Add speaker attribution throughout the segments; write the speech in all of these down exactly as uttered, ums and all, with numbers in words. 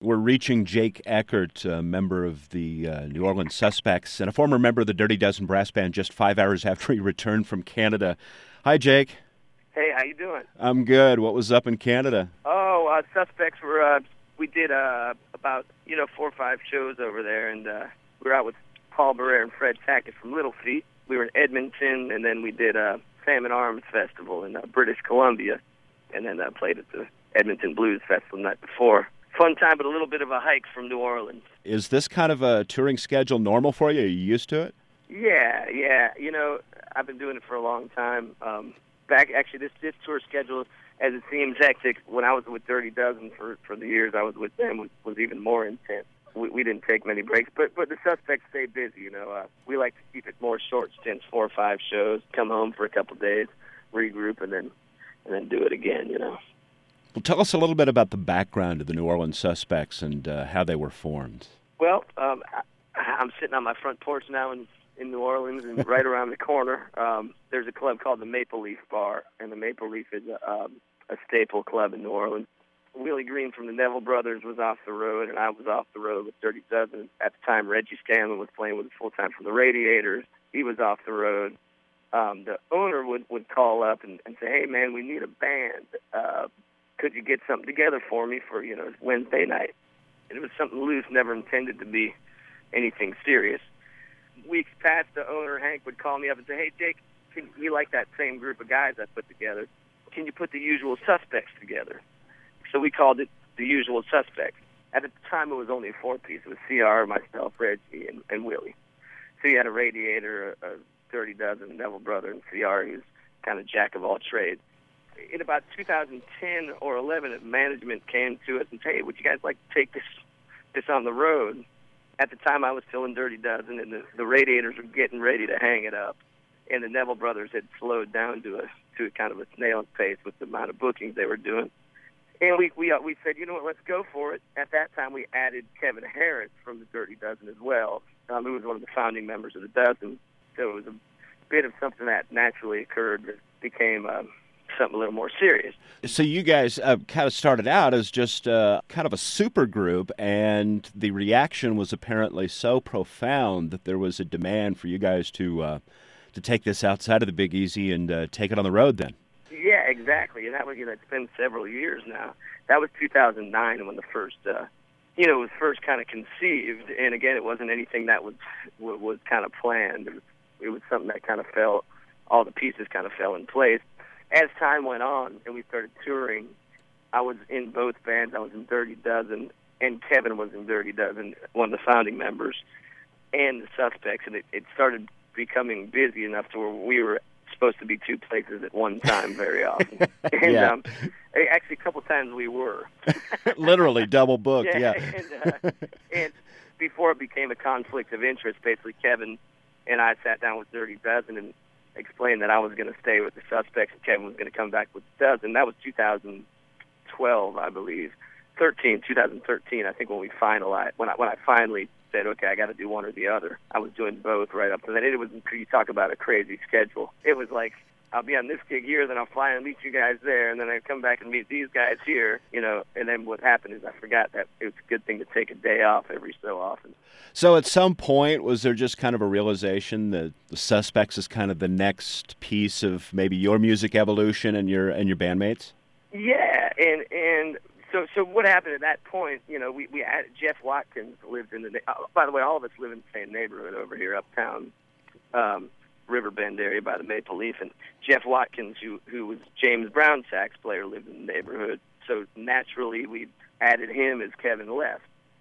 Speaker 1: We're reaching Jake Eckert, a member of the uh, New Orleans Suspects and a former member of the Dirty Dozen Brass Band, just five hours after he returned from Canada. Hi, Jake.
Speaker 2: Hey, how you doing?
Speaker 1: I'm good. What was up in Canada?
Speaker 2: Oh, uh, Suspects were, uh, we did uh, about, you know, four or five shows over there, and uh, we were out with Paul Barrere and Fred Tackett from Little Feat. We were in Edmonton, and then we did a Salmon Arms Festival in uh, British Columbia, and then uh, played at the Edmonton Blues Festival the night before. Fun time, but a little bit of a hike from New Orleans.
Speaker 1: Is this kind of a touring schedule normal for you? Are you used to it?
Speaker 2: Yeah, yeah. You know, I've been doing it for a long time. Um, back, actually, this, this tour schedule, as it seems hectic, when I was with Dirty Dozen for, for the years I was with them, was, was even more intense. We, we didn't take many breaks, but but the Suspects stay busy. You know, uh, we like to keep it more short stints, four or five shows, come home for a couple of days, regroup, and then and then do it again. You know.
Speaker 1: Well, tell us a little bit about the background of the New Orleans Suspects and uh, how they were formed.
Speaker 2: Well, um, I, I'm sitting on my front porch now in, in New Orleans, and right around the corner, um, there's a club called the Maple Leaf Bar, and the Maple Leaf is a, um, a staple club in New Orleans. Willie Green from the Neville Brothers was off the road, and I was off the road with Dirty Dozen. At the time, Reggie Scanlon was playing with us full-time from the Radiators. He was off the road. Um, the owner would, would call up and, and say, hey, man, we need a band. Uh, could you get something together for me for, you know, Wednesday night? And it was something loose, never intended to be anything serious. Weeks passed, the owner, Hank, would call me up and say, hey, Jake, can, we like that same group of guys I put together. Can you put the Usual Suspects together? So we called it the Usual Suspects. At the time, it was only a four-piece. It was C R, myself, Reggie, and, and Willie. So you had a Radiator, a, a Dirty Dozen, Neville Brother, and C R, who's kind of jack of all trades. In about two thousand ten or eleven, management came to us and said, hey, would you guys like to take this this on the road? At the time, I was still in Dirty Dozen, and the, the Radiators were getting ready to hang it up. And the Neville Brothers had slowed down to a, to a kind of a snail's pace with the amount of bookings they were doing. And we we uh, we said, you know what, let's go for it. At that time, we added Kevin Harris from the Dirty Dozen as well, um, who was one of the founding members of the Dozen. So it was a bit of something that naturally occurred that became um, something a little more serious.
Speaker 1: So you guys uh, kind of started out as just uh, kind of a super group, and the reaction was apparently so profound that there was a demand for you guys to uh, to take this outside of the Big Easy and uh, take it on the road then.
Speaker 2: Yeah, exactly. And that was, you know, it's been several years now. That was two thousand nine when the first, uh, you know, it was first kind of conceived. And again, it wasn't anything that was was kind of planned. It was, it was something that kind of fell, all the pieces kind of fell in place. As time went on and we started touring, I was in both bands. I was in Dirty Dozen, and Kevin was in Dirty Dozen, one of the founding members, and the Suspects. And it, it started becoming busy enough to where we were supposed to be two places at one time very often. And
Speaker 1: yeah.
Speaker 2: um, actually, a couple times we were.
Speaker 1: Literally double booked, yeah.
Speaker 2: yeah. And, uh, and before it became a conflict of interest, basically Kevin and I sat down with Dirty Dozen and explained that I was going to stay with the Suspects and Kevin was going to come back with the Dozen. That was two thousand twelve, I believe. thirteen, twenty thirteen, I think, when we finalized, when I, when I finally said, okay, I got to do one or the other. I was doing both right up to then. It was, you talk about a crazy schedule. It was like, I'll be on this gig here, then I'll fly and meet you guys there, and then I come back and meet these guys here, you know. And then what happened is I forgot that it was a good thing to take a day off every so often.
Speaker 1: So at some point, was there just kind of a realization that the Suspects is kind of the next piece of maybe your music evolution and your and your bandmates?
Speaker 2: Yeah, and and so so what happened at that point? You know, we we added, Jeff Watkins lived in the. Uh, by the way, all of us live in the same neighborhood over here, uptown, um, Riverbend area by the Maple Leaf, and Jeff Watkins, who who was James Brown sax player, lived in the neighborhood. So naturally, we added him as Kevin left.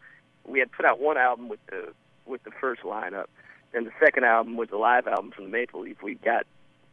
Speaker 2: We had put out one album with the with the first lineup, and the second album was the live album from the Maple Leaf. We got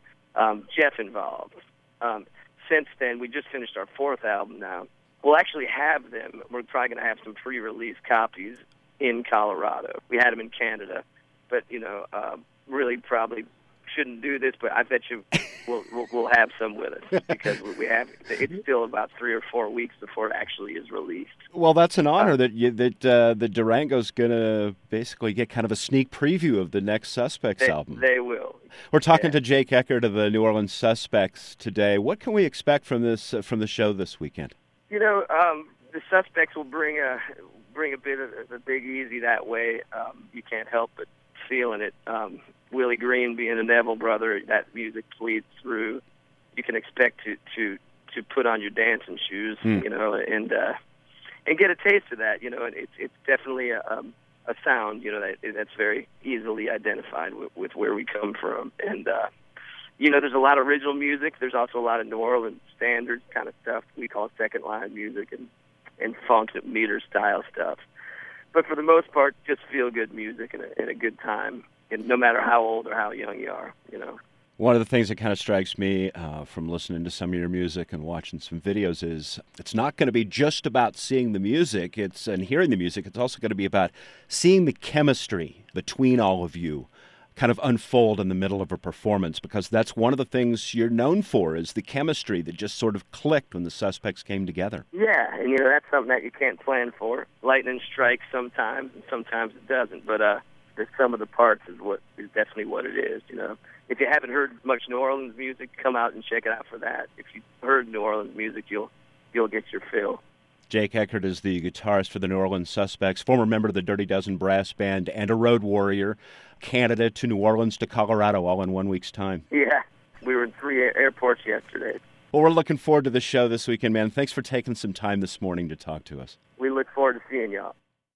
Speaker 2: um, Jeff involved. Um, since then, we just finished our fourth album now. We'll actually have them. We're probably going to have some pre-release copies in Colorado. We had them in Canada, but, you know, uh, really probably shouldn't do this, but I bet you we'll, we'll, we'll have some with us because we have. It's still about three or four weeks before it actually is released.
Speaker 1: Well, that's an honor uh, that you, that uh, the Durango's going to basically get kind of a sneak preview of the next Suspects
Speaker 2: they,
Speaker 1: album.
Speaker 2: They will.
Speaker 1: We're talking
Speaker 2: yeah.
Speaker 1: to Jake Eckert of the New Orleans Suspects today. What can we expect from this uh, from the show this weekend?
Speaker 2: You know, um, the Suspects will bring a bring a bit of the Big Easy that way. Um, you can't help but feeling it. Um, Willie Green being a Neville brother, that music bleeds through. You can expect to to, to put on your dancing shoes, mm. you know, and uh, and get a taste of that. You know, and it's it's definitely a um, a sound, you know, that that's very easily identified with, with where we come from. And uh, you know, there's a lot of original music. There's also a lot of New Orleans standards kind of stuff we call second line music and and funk meter style stuff. But for the most part, just feel good music and a, and a good time, and no matter how old or how young you are, you know.
Speaker 1: One of the things that kind of strikes me uh, from listening to some of your music and watching some videos is it's not going to be just about seeing the music it's and hearing the music. It's also going to be about seeing the chemistry between all of you kind of unfold in the middle of a performance, because that's one of the things you're known for, is the chemistry that just sort of clicked when the Suspects came together.
Speaker 2: Yeah, and you know, that's something that you can't plan for. Lightning strikes sometimes, and sometimes it doesn't, but uh, the sum of the parts is what is definitely what it is, you know. If you haven't heard much New Orleans music, come out and check it out for that. If you've heard New Orleans music, you'll you'll get your fill.
Speaker 1: Jake Eckert is the guitarist for the New Orleans Suspects, former member of the Dirty Dozen Brass Band, and a road warrior. Canada to New Orleans to Colorado all in one week's time.
Speaker 2: Yeah, we were in three airports yesterday.
Speaker 1: Well, we're looking forward to the show this weekend, man. Thanks for taking some time this morning to talk to us.
Speaker 2: We look forward to seeing y'all.